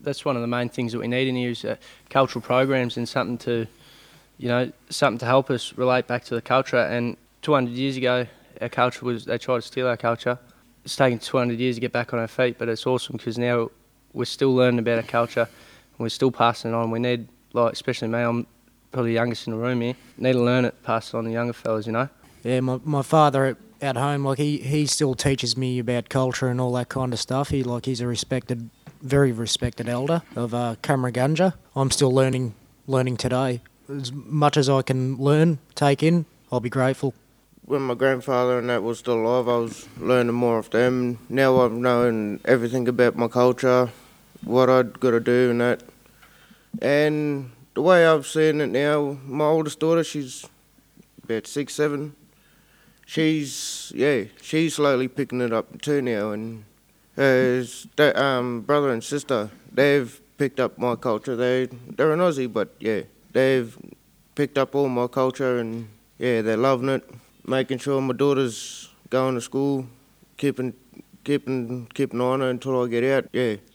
that's one of the main things that we need in here is cultural programs and something to help us relate back to the culture. And 200 years ago, our culture they tried to steal our culture. It's taken 200 years to get back on our feet, but it's awesome because now we're still learning about our culture and we're still passing it on. We need, especially me, I'm probably the youngest in the room here, need to learn it, pass it on to younger fellas, Yeah, my father at home, he still teaches me about culture and all that kind of stuff. He's a very respected elder of Kamargunja. I'm still learning today. As much as I can learn, take in, I'll be grateful. When my grandfather and that was still alive, I was learning more of them. Now I've known everything about my culture, what I'd got to do and that. And the way I've seen it now, my oldest daughter, she's about 6, 7. She's slowly picking it up too now. And her brother and sister, they've picked up my culture. They're an Aussie, but yeah, they've picked up all my culture and yeah, they're loving it. Making sure my daughter's going to school, keeping on her until I get out. Yeah,